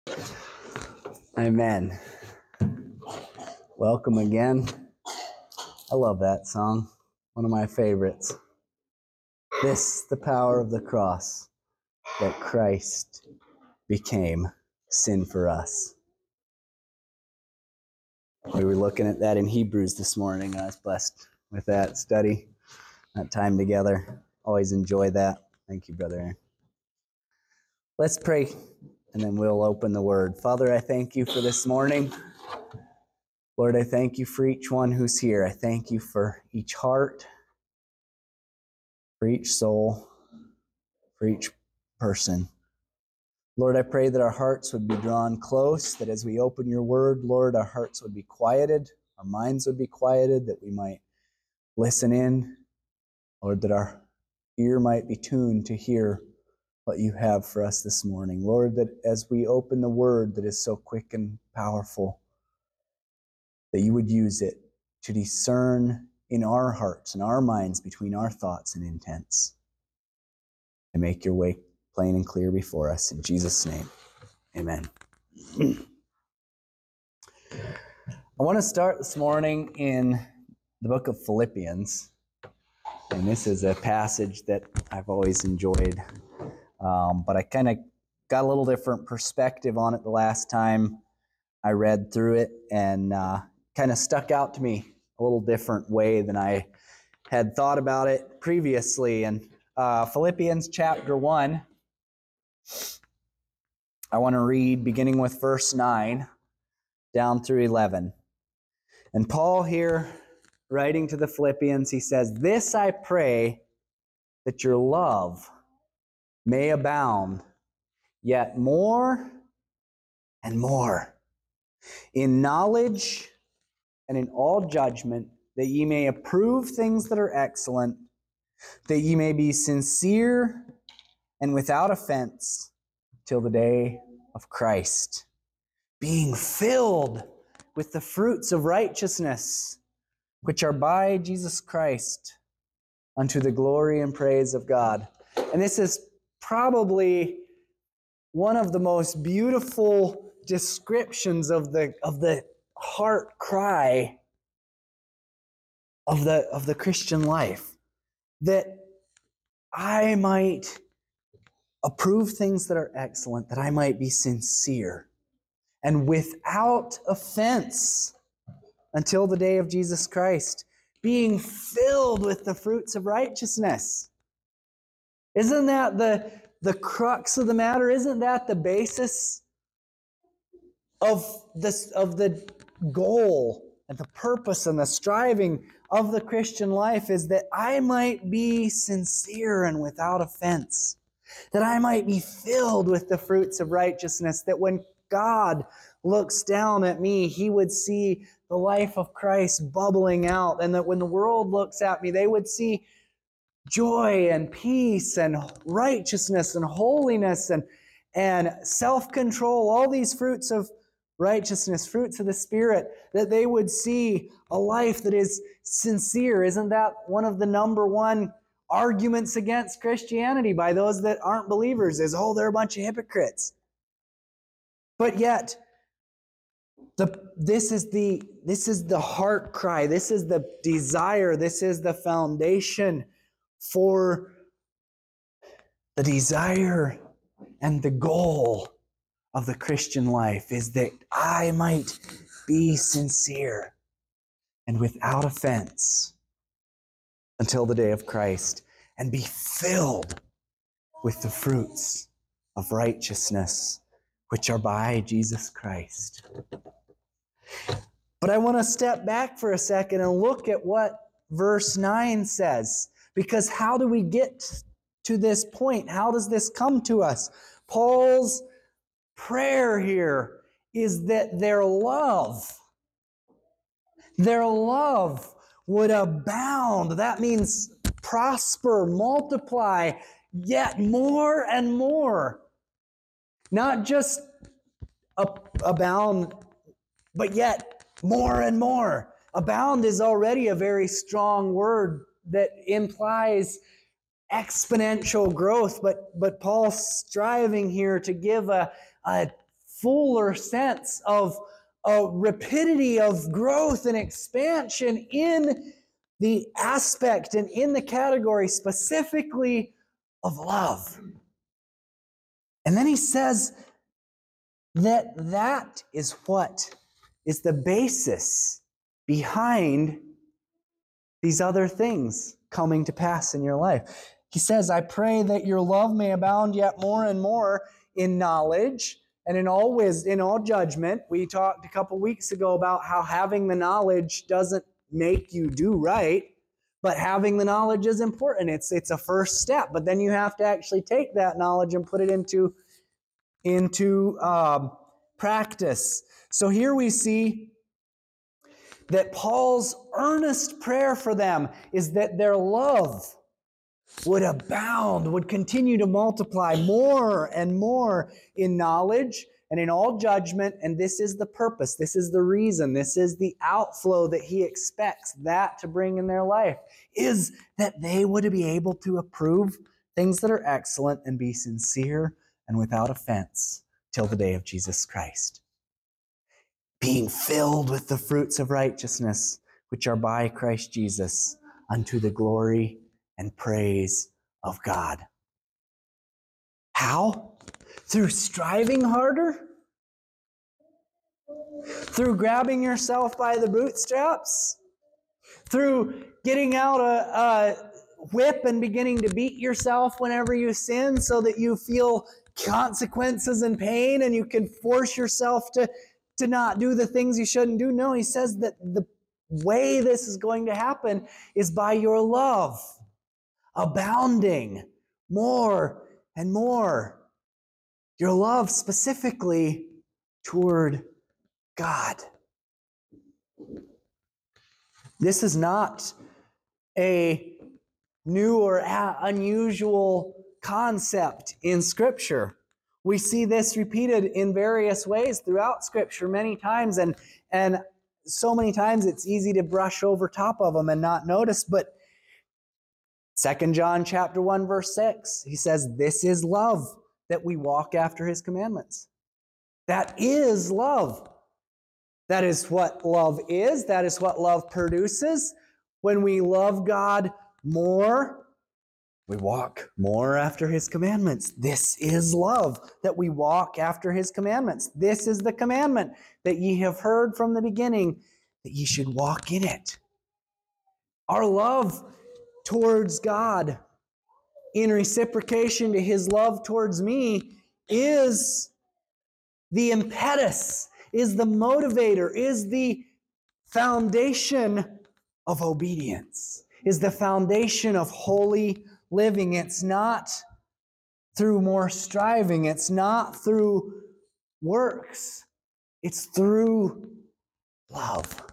Amen. Welcome again. I love that song. One of my favorites. This, the power of the cross, that Christ became sin for us. We were looking at that in Hebrews this morning. I was blessed with that study, that time together. Always enjoy that. Thank you, brother. Let's pray, and then we'll open the Word. Father, I thank you for this morning. Lord, I thank you for each one who's here. I thank you for each heart, for each soul, for each person. Lord, I pray that our hearts would be drawn close, that as we open your word, Lord, our hearts would be quieted, our minds would be quieted, that we might listen in, Lord, that our ear might be tuned to hear what you have for us this morning. Lord, that as we open the word that is so quick and powerful, that you would use it to discern in our hearts and our minds between our thoughts and intents, and make your way plain and clear before us. In Jesus' name, amen. I want to start this morning in the book of Philippians, and this is a passage that I've always enjoyed, but I kind of got a little different perspective on it the last time I read through it, and kind of stuck out to me a little different way than I had thought about it previously. And Philippians chapter 1, I want to read beginning with verse 9 down through 11. And Paul here, writing to the Philippians, he says, "This I pray, that your love may abound yet more and more in knowledge and in all judgment, that ye may approve things that are excellent, that ye may be sincere and without offense till the day of Christ, being filled with the fruits of righteousness, which are by Jesus Christ, unto the glory and praise of God." And this is probably one of the most beautiful descriptions of the heart cry of the Christian life, that I might approve things that are excellent, that I might be sincere and without offense until the day of Jesus Christ, being filled with the fruits of righteousness. Isn't that the crux of the matter? Isn't that the basis of the goal and the purpose and the striving of the Christian life, is that I might be sincere and without offense, that I might be filled with the fruits of righteousness, that when God looks down at me, He would see the life of Christ bubbling out, and that when the world looks at me, they would see joy and peace and righteousness and holiness and self-control, all these fruits of righteousness, fruits of the Spirit, that they would see a life that is sincere. Isn't that one of the number one arguments against Christianity by those that aren't believers, is, oh, they're a bunch of hypocrites? But yet, this is the heart cry, this is the desire, this is the foundation for the desire and the goal of the Christian life, is that I might be sincere and without offense until the day of Christ, and be filled with the fruits of righteousness, which are by Jesus Christ. But I want to step back for a second and look at what verse 9 says, because how do we get to this point? How does this come to us? Paul's prayer here is that their love would abound. That means prosper, multiply, yet more and more. Not just abound, but yet more and more. Abound is already a very strong word that implies exponential growth, but Paul's striving here to give a fuller sense of a rapidity of growth and expansion in the aspect and in the category specifically of love. And then he says that that is what is the basis behind these other things coming to pass in your life. He says, I pray that your love may abound yet more and more in knowledge and in all wisdom, in all judgment. We talked a couple weeks ago about how having the knowledge doesn't make you do right, but having the knowledge is important. It's a first step, but then you have to actually take that knowledge and put it into practice. So here we see that Paul's earnest prayer for them is that their love would abound, would continue to multiply more and more in knowledge and in all judgment. And this is the purpose. This is the reason. This is the outflow that he expects that to bring in their life, is that they would be able to approve things that are excellent and be sincere and without offense till the day of Jesus Christ, being filled with the fruits of righteousness, which are by Christ Jesus, unto the glory and praise of God. How? Through striving harder? Through grabbing yourself by the bootstraps? Through getting out a whip and beginning to beat yourself whenever you sin so that you feel consequences and pain and you can force yourself to not do the things you shouldn't do? No, he says that the way this is going to happen is by your love abounding more and more. Your love specifically toward God. This is not a new or unusual concept in Scripture. We see this repeated in various ways throughout Scripture many times, and so many times it's easy to brush over top of them and not notice. But 2 John chapter 1, verse 6, he says, this is love, that we walk after his commandments. That is love. That is what love is. That is what love produces. When we love God more, we walk more after his commandments. This is love, that we walk after his commandments. This is the commandment that ye have heard from the beginning, that ye should walk in it. Our love towards God in reciprocation to his love towards me is the impetus, is the motivator, is the foundation of obedience, is the foundation of holy living. It's not through more striving. It's not through works. It's through love.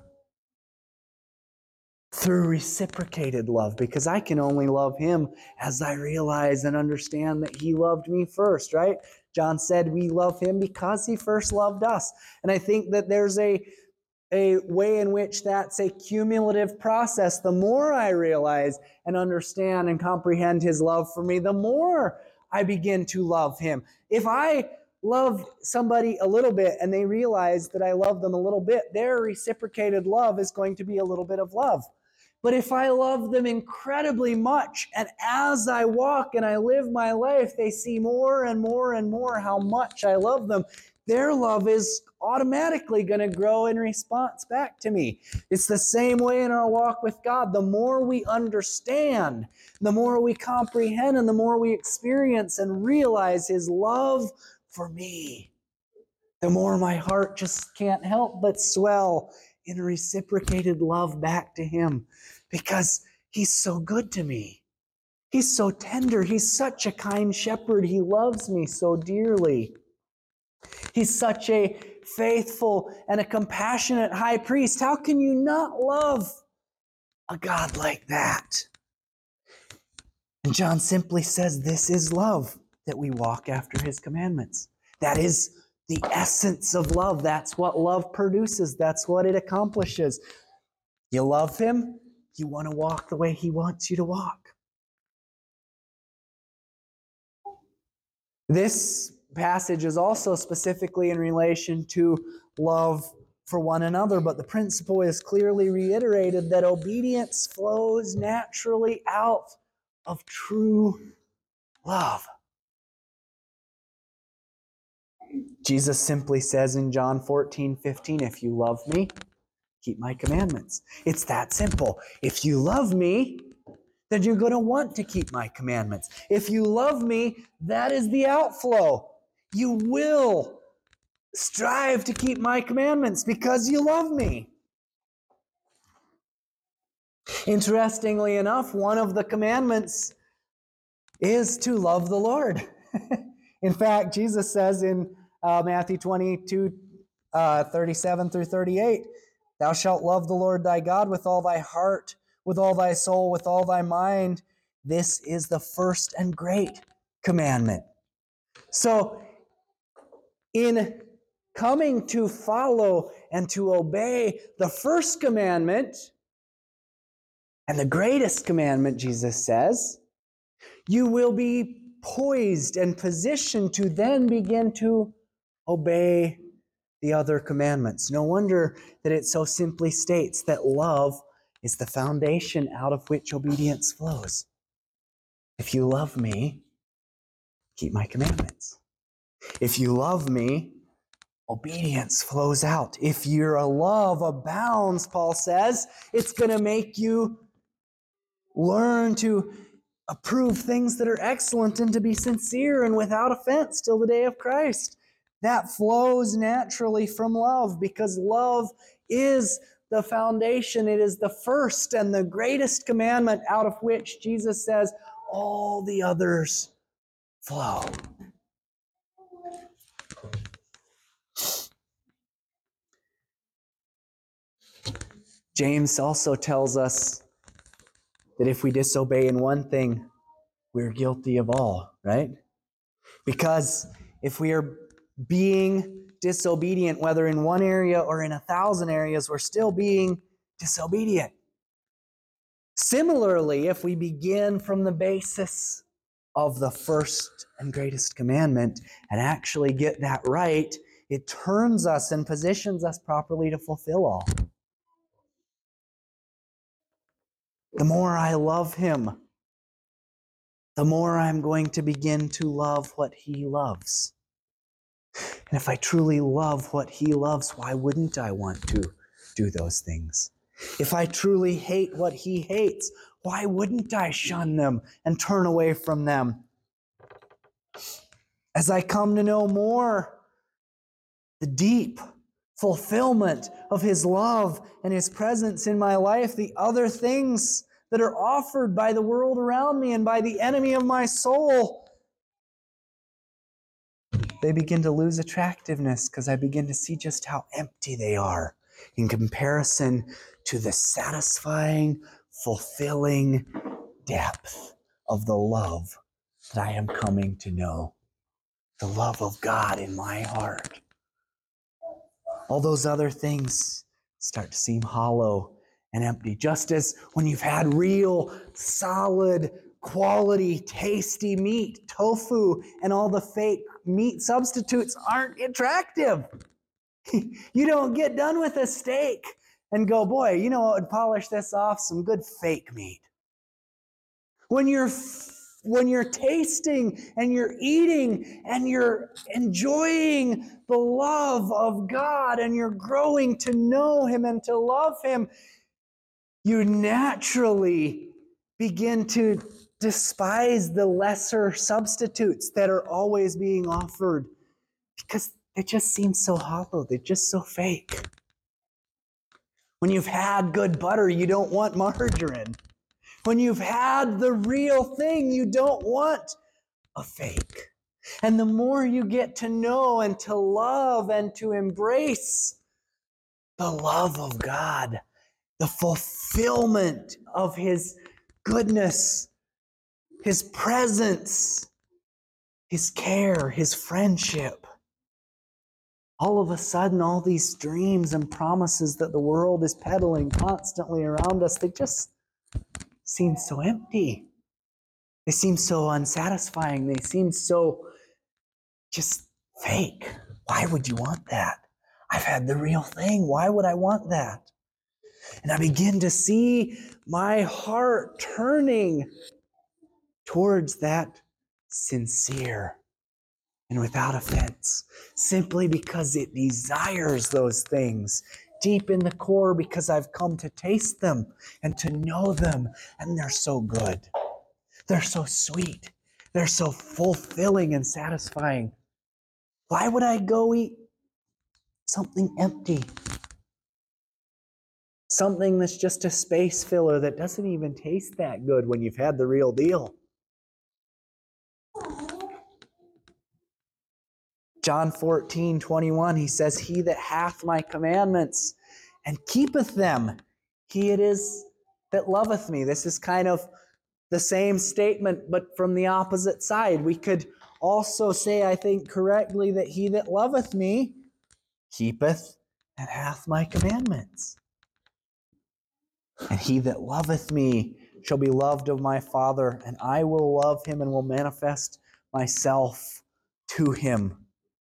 Through reciprocated love, because I can only love him as I realize and understand that he loved me first, right? John said we love him because he first loved us. And I think that there's a way in which that's a cumulative process. The more I realize and understand and comprehend his love for me, the more I begin to love him. If I love somebody a little bit and they realize that I love them a little bit, their reciprocated love is going to be a little bit of love. But if I love them incredibly much, and as I walk and I live my life, they see more and more and more how much I love them, their love is automatically going to grow in response back to me. It's the same way in our walk with God. The more we understand, the more we comprehend, and the more we experience and realize his love for me, the more my heart just can't help but swell in reciprocated love back to him, because he's so good to me. He's so tender. He's such a kind shepherd. He loves me so dearly. He's such a faithful and a compassionate high priest. How can you not love a God like that? And John simply says, this is love, that we walk after his commandments. That is the essence of love. That's what love produces. That's what it accomplishes. You love him, you want to walk the way he wants you to walk. This passage is also specifically in relation to love for one another, but the principle is clearly reiterated that obedience flows naturally out of true love. Jesus simply says in John 14:15, if you love me, keep my commandments. It's that simple. If you love me, then you're going to want to keep my commandments. If you love me, that is the outflow. You will strive to keep my commandments because you love me. Interestingly enough, one of the commandments is to love the Lord. In fact, Jesus says in Matthew 22:37 through 38, thou shalt love the Lord thy God with all thy heart, with all thy soul, with all thy mind. This is the first and great commandment. So, in coming to follow and to obey the first commandment and the greatest commandment, Jesus says, you will be poised and positioned to then begin to obey the other commandments. No wonder that it so simply states that love is the foundation out of which obedience flows. If you love me, keep my commandments. If you love me, obedience flows out. If your love abounds, Paul says, it's going to make you learn to approve things that are excellent and to be sincere and without offense till the day of Christ. That flows naturally from love because love is the foundation. It is the first and the greatest commandment out of which Jesus says all the others flow. James also tells us that if we disobey in one thing, we're guilty of all, right? Because if we are being disobedient, whether in one area or in 1,000 areas, we're still being disobedient. Similarly, if we begin from the basis of the first and greatest commandment and actually get that right, it turns us and positions us properly to fulfill all. The more I love Him, the more I'm going to begin to love what He loves. And if I truly love what He loves, why wouldn't I want to do those things? If I truly hate what He hates, why wouldn't I shun them and turn away from them? As I come to know more the deep fulfillment of His love and His presence in my life, the other things that are offered by the world around me and by the enemy of my soul, they begin to lose attractiveness because I begin to see just how empty they are in comparison to the satisfying, fulfilling depth of the love that I am coming to know. The love of God in my heart. All those other things start to seem hollow and empty. Just as when you've had real, solid, quality, tasty meat, tofu, and all the fake meat substitutes aren't attractive. You don't get done with a steak and go, boy, you know what would polish this off? Some good fake meat. When you're tasting and you're eating and you're enjoying the love of God and you're growing to know Him and to love Him, you naturally begin to despise the lesser substitutes that are always being offered because they just seem so hollow. They're just so fake. When you've had good butter, you don't want margarine. When you've had the real thing, you don't want a fake. And the more you get to know and to love and to embrace the love of God, the fulfillment of His goodness, His presence, His care, His friendship, all of a sudden, all these dreams and promises that the world is peddling constantly around us, they just seem so empty. They seem so unsatisfying. They seem so just fake. Why would you want that? I've had the real thing. Why would I want that? And I begin to see my heart turning towards that sincere and without offense, simply because it desires those things deep in the core, because I've come to taste them and to know them, and they're so good. They're so sweet. They're so fulfilling and satisfying. Why would I go eat something empty? Something that's just a space filler that doesn't even taste that good when you've had the real deal. John 14:21, he says, "He that hath my commandments and keepeth them, he it is that loveth me." This is kind of the same statement, but from the opposite side. We could also say, I think correctly, that he that loveth me keepeth and hath my commandments. And he that loveth me shall be loved of my Father, and I will love him and will manifest myself to him.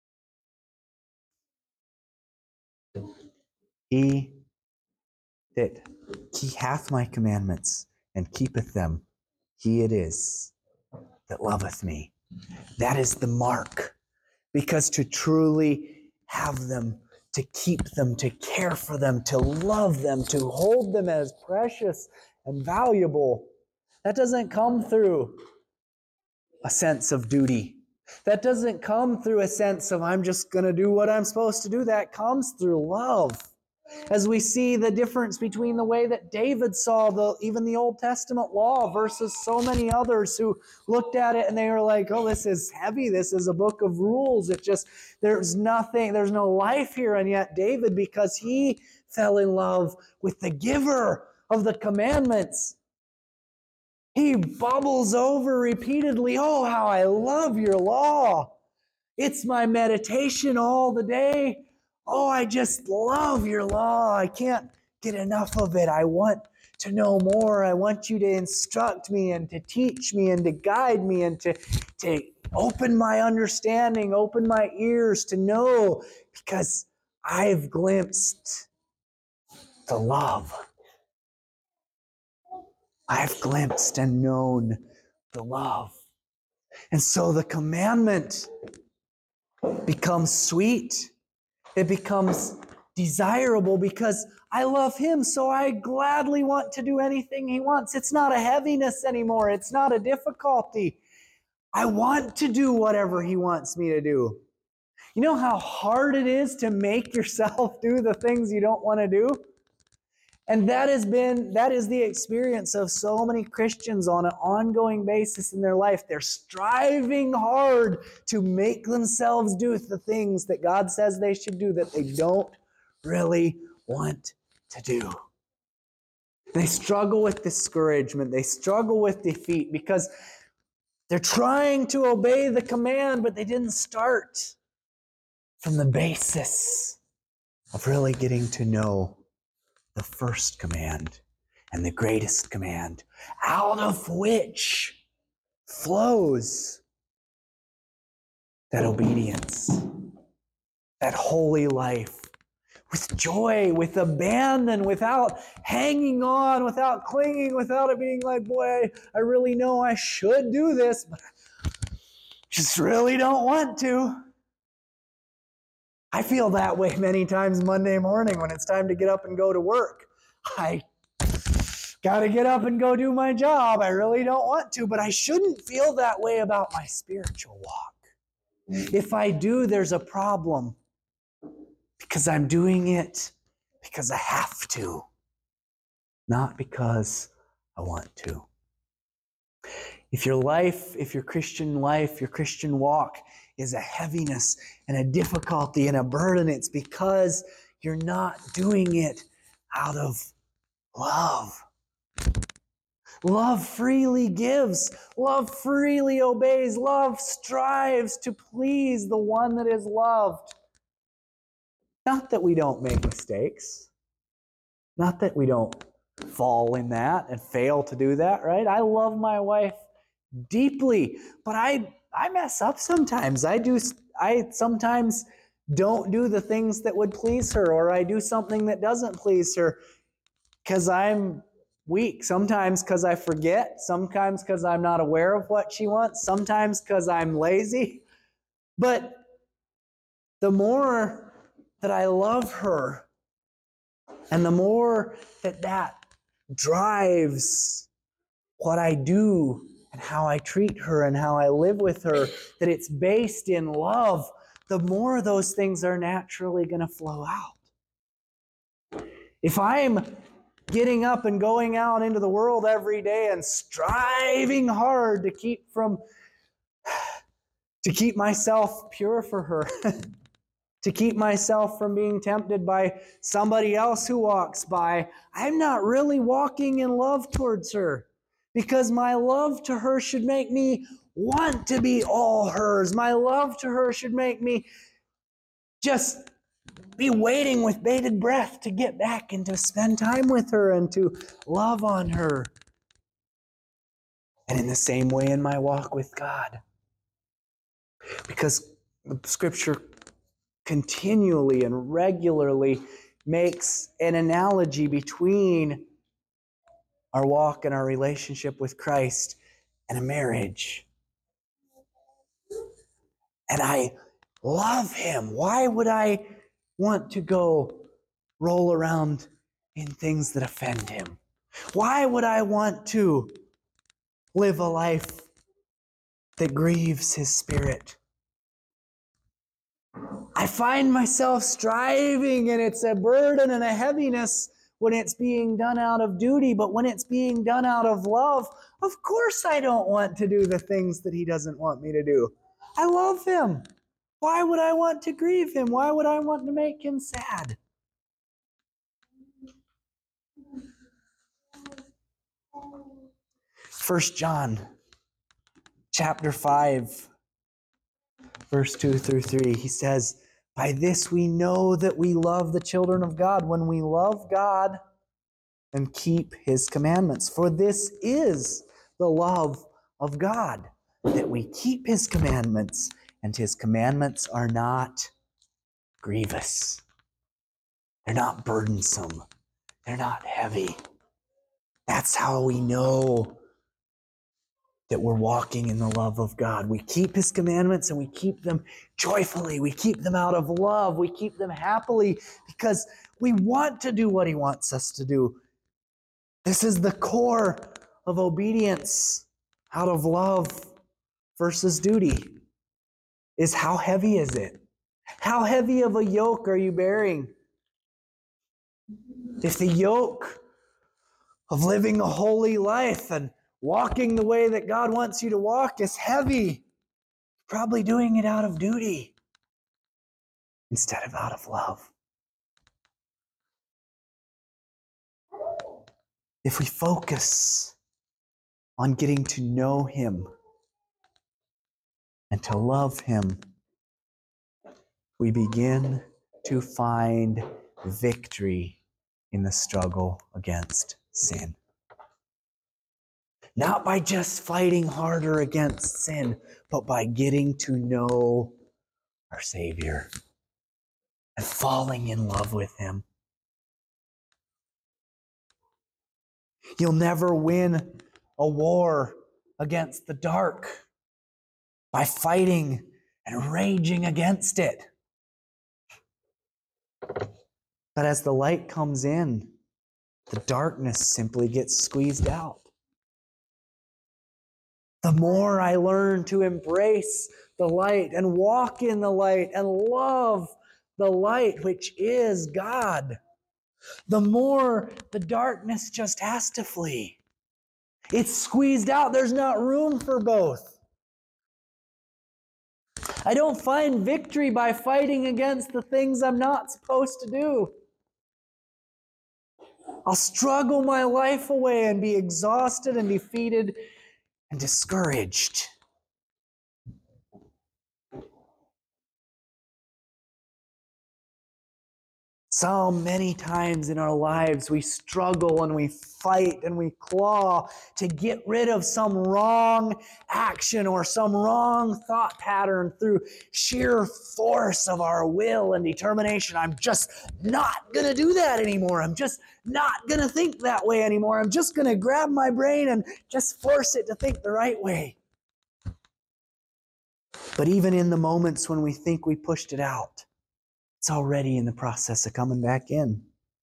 He that he hath my commandments and keepeth them, he it is that loveth me. That is the mark. Because to truly have them, to keep them, to care for them, to love them, to hold them as precious and valuable, that doesn't come through a sense of duty. That doesn't come through a sense of I'm just going to do what I'm supposed to do. That comes through love. As we see the difference between the way that David saw even the Old Testament law versus so many others who looked at it and they were like, oh, this is heavy. This is a book of rules. There's no life here. And yet David, because he fell in love with the giver of the commandments, he bubbles over repeatedly, oh, how I love your law. It's my meditation all the day. Oh, I just love your law. I can't get enough of it. I want to know more. I want you to instruct me and to teach me and to guide me and to open my understanding, open my ears to know, because I've glimpsed the love. I've glimpsed and known the love. And so the commandment becomes sweet. It becomes desirable because I love him, so I gladly want to do anything he wants. It's not a heaviness anymore. It's not a difficulty. I want to do whatever he wants me to do. You know how hard it is to make yourself do the things you don't want to do? And that is the experience of so many Christians on an ongoing basis in their life. They're striving hard to make themselves do the things that God says they should do that they don't really want to do. They struggle with discouragement. They struggle with defeat because they're trying to obey the command, but they didn't start from the basis of really getting to know the first command and the greatest command, out of which flows that obedience, that holy life, with joy, with abandon, without hanging on, without clinging, without it being like, boy, I really know I should do this, but I just really don't want to. I feel that way many times Monday morning when it's time to get up and go to work. I got to get up and go do my job. I really don't want to, but I shouldn't feel that way about my spiritual walk. If I do, there's a problem because I'm doing it because I have to, not because I want to. If your Christian life, your Christian walk is a heaviness and a difficulty and a burden, it's because you're not doing it out of love. Love freely gives. Love freely obeys. Love strives to please the one that is loved. Not that we don't make mistakes. Not that we don't fall in that and fail to do that, right? I love my wife deeply, but I I mess up sometimes. I sometimes don't do the things that would please her, or I do something that doesn't please her because I'm weak. Sometimes because I forget, sometimes because I'm not aware of what she wants, sometimes because I'm lazy. But the more that I love her, and the more that drives what I do and how I treat her and how I live with her, that it's based in love, the more those things are naturally going to flow out. If I'm getting up and going out into the world every day and striving hard to keep myself pure for her, to keep myself from being tempted by somebody else who walks by, I'm not really walking in love towards her, because my love to her should make me want to be all hers. My love to her should make me just be waiting with bated breath to get back and to spend time with her and to love on her. And in the same way in my walk with God, because the Scripture continually and regularly makes an analogy between our walk and our relationship with Christ and a marriage. And I love Him. Why would I want to go roll around in things that offend Him? Why would I want to live a life that grieves His Spirit? I find myself striving, and it's a burden and a heaviness when it's being done out of duty, but when it's being done out of love, of course I don't want to do the things that He doesn't want me to do. I love Him. Why would I want to grieve Him? Why would I want to make Him sad? 1 John chapter 5, verse 2 through 3, he says, "By this we know that we love the children of God, when we love God and keep His commandments. For this is the love of God, that we keep His commandments, and His commandments are not grievous. They're not burdensome. They're not heavy." That's how we know that we're walking in the love of God. We keep His commandments, and we keep them joyfully. We keep them out of love. We keep them happily because we want to do what He wants us to do. This is the core of obedience out of love versus duty. Is how heavy is it? How heavy of a yoke are you bearing? If the yoke of living a holy life and walking the way that God wants you to walk is heavy, probably doing it out of duty instead of out of love. If we focus on getting to know Him and to love Him, we begin to find victory in the struggle against sin. Not by just fighting harder against sin, but by getting to know our Savior and falling in love with Him. You'll never win a war against the dark by fighting and raging against it. But as the light comes in, the darkness simply gets squeezed out. The more I learn to embrace the light and walk in the light and love the light, which is God, the more the darkness just has to flee. It's squeezed out. There's not room for both. I don't find victory by fighting against the things I'm not supposed to do. I'll struggle my life away and be exhausted and defeated and discouraged. So many times in our lives we struggle and we fight and we claw to get rid of some wrong action or some wrong thought pattern through sheer force of our will and determination. I'm just not going to do that anymore. I'm just not going to think that way anymore. I'm just going to grab my brain and just force it to think the right way. But even in the moments when we think we pushed it out, it's already in the process of coming back in.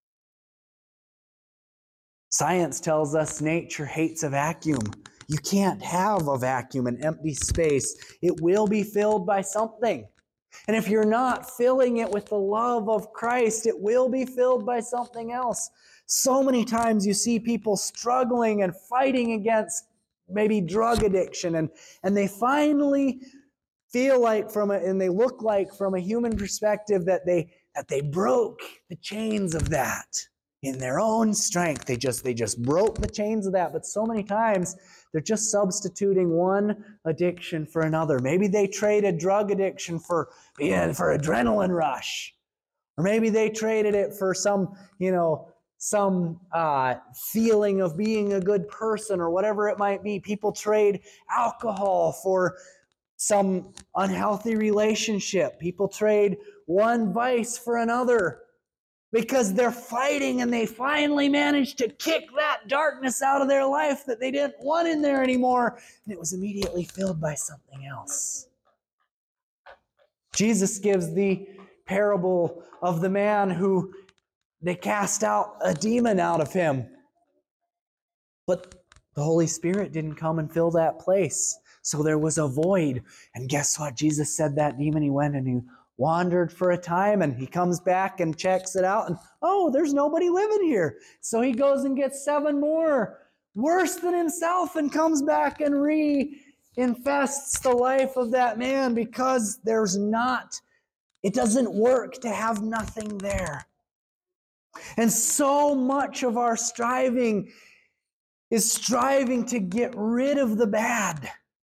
Science tells us nature hates a vacuum. You can't have a vacuum, an empty space. It will be filled by something. And if you're not filling it with the love of Christ, it will be filled by something else. So many times you see people struggling and fighting against maybe drug addiction, and they finally feel like and they look like from a human perspective that they broke the chains of that in their own strength. They just broke the chains of that. But so many times they're just substituting one addiction for another. Maybe they traded drug addiction for adrenaline rush, or maybe they traded it for some feeling of being a good person, or whatever it might be. People trade alcohol for some unhealthy relationship. People trade one vice for another because they're fighting, and they finally managed to kick that darkness out of their life that they didn't want in there anymore, and it was immediately filled by something else. Jesus gives the parable of the man who they cast out a demon out of him, but the Holy Spirit didn't come and fill that place. So there was a void. And guess what? Jesus said that demon, he went and he wandered for a time, and he comes back and checks it out, and there's nobody living here. So he goes and gets 7 more worse than himself and comes back and reinfests the life of that man, because it doesn't work to have nothing there. And so much of our striving is striving to get rid of the bad.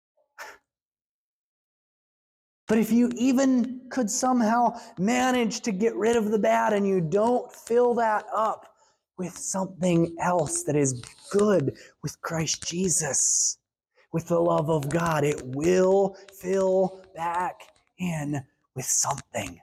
But if you even could somehow manage to get rid of the bad, and you don't fill that up with something else that is good, with Christ Jesus, with the love of God, it will fill back in with something.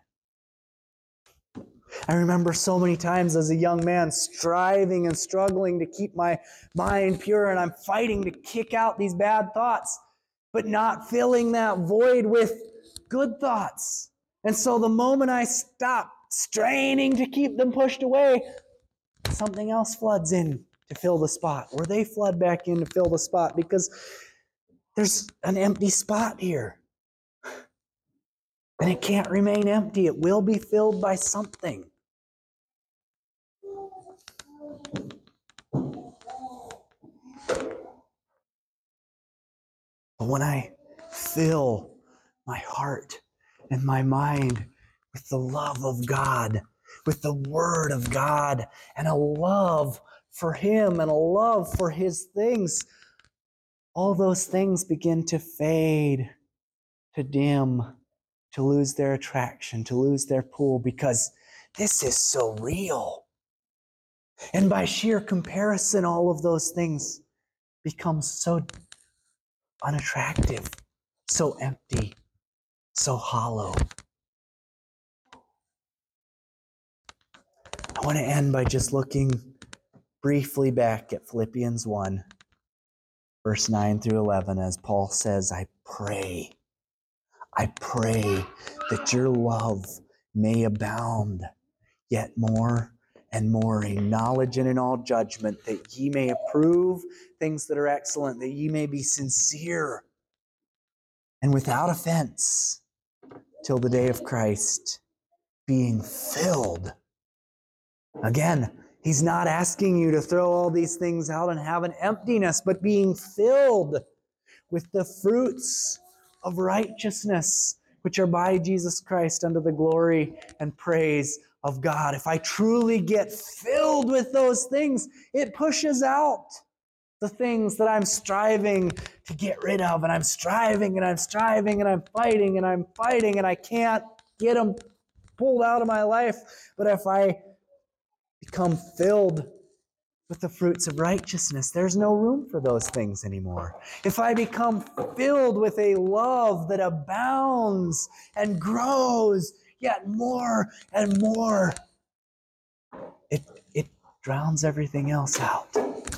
I remember so many times as a young man striving and struggling to keep my mind pure, and I'm fighting to kick out these bad thoughts, but not filling that void with good thoughts. And so the moment I stop straining to keep them pushed away, something else floods in to fill the spot, or they flood back in to fill the spot, because there's an empty spot here. And it can't remain empty. It will be filled by something. But when I fill my heart and my mind with the love of God, with the Word of God, and a love for Him and a love for His things, all those things begin to fade, to dim, to lose their attraction, to lose their pull, because this is so real. And by sheer comparison, all of those things become so unattractive, so empty, so hollow. I want to end by just looking briefly back at Philippians 1, verse 9 through 11, as Paul says, I pray that your love may abound yet more and more in knowledge and in all judgment, that ye may approve things that are excellent, that ye may be sincere and without offense till the day of Christ, being filled. Again, he's not asking you to throw all these things out and have an emptiness, but being filled with the fruits of righteousness, which are by Jesus Christ unto the glory and praise of God. If I truly get filled with those things, it pushes out the things that I'm striving to get rid of, and I'm striving and I'm striving and I'm fighting and I can't get them pulled out of my life. But if I become filled with the fruits of righteousness, there's no room for those things anymore. If I become filled with a love that abounds and grows yet more and more, it drowns everything else out.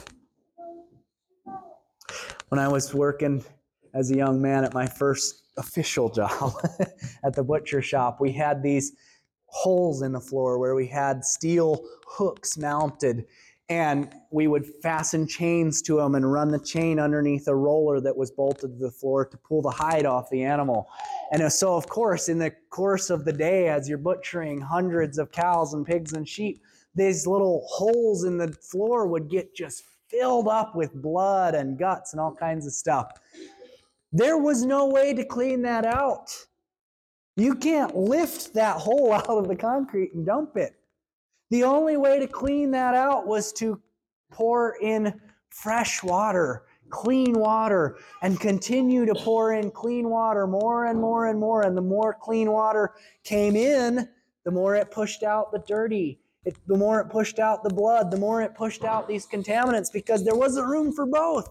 When I was working as a young man at my first official job at the butcher shop, we had these holes in the floor where we had steel hooks mounted, and we would fasten chains to them and run the chain underneath a roller that was bolted to the floor to pull the hide off the animal. And so, of course, in the course of the day, as you're butchering hundreds of cows and pigs and sheep, these little holes in the floor would get just filled up with blood and guts and all kinds of stuff. There was no way to clean that out. You can't lift that hole out of the concrete and dump it. The only way to clean that out was to pour in fresh water, clean water, and continue to pour in clean water more and more and more. And the more clean water came in, the more it pushed out the dirty. The more it pushed out the blood, the more it pushed out these contaminants, because there wasn't room for both.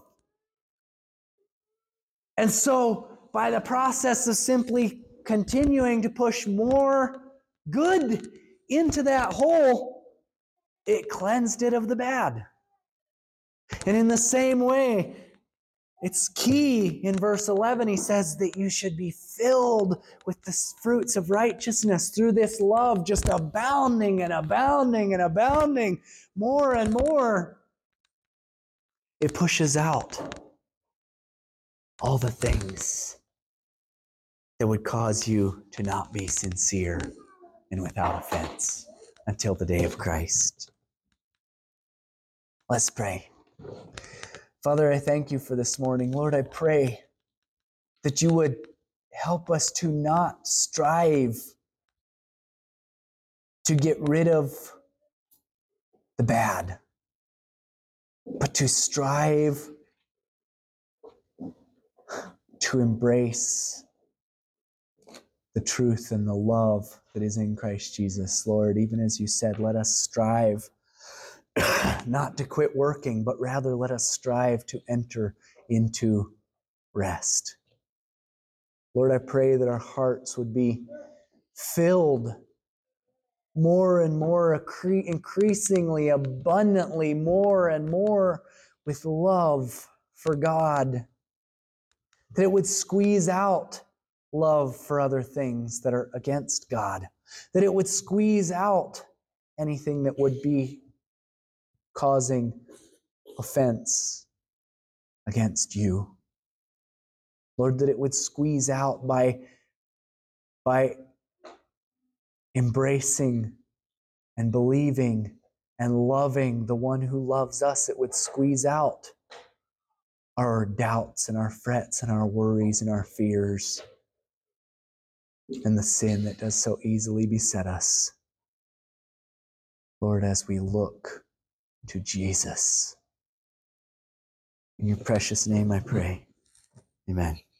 And so, by the process of simply continuing to push more good into that hole, it cleansed it of the bad. And in the same way, it's key in verse 11, he says that you should be filled with the fruits of righteousness through this love, just abounding and abounding and abounding more and more. It pushes out all the things that would cause you to not be sincere and without offense until the day of Christ. Let's pray. Father, I thank you for this morning. Lord, I pray that you would help us to not strive to get rid of the bad, but to strive to embrace the truth and the love that is in Christ Jesus. Lord, even as you said, let us strive not to quit working, but rather let us strive to enter into rest. Lord, I pray that our hearts would be filled more and more, increasingly, abundantly, more and more with love for God. That it would squeeze out love for other things that are against God. That it would squeeze out anything that would be causing offense against you. Lord, that it would squeeze out by embracing and believing and loving the one who loves us. It would squeeze out our doubts and our frets and our worries and our fears and the sin that does so easily beset us. Lord, as we look to Jesus, in your precious name I pray. Amen.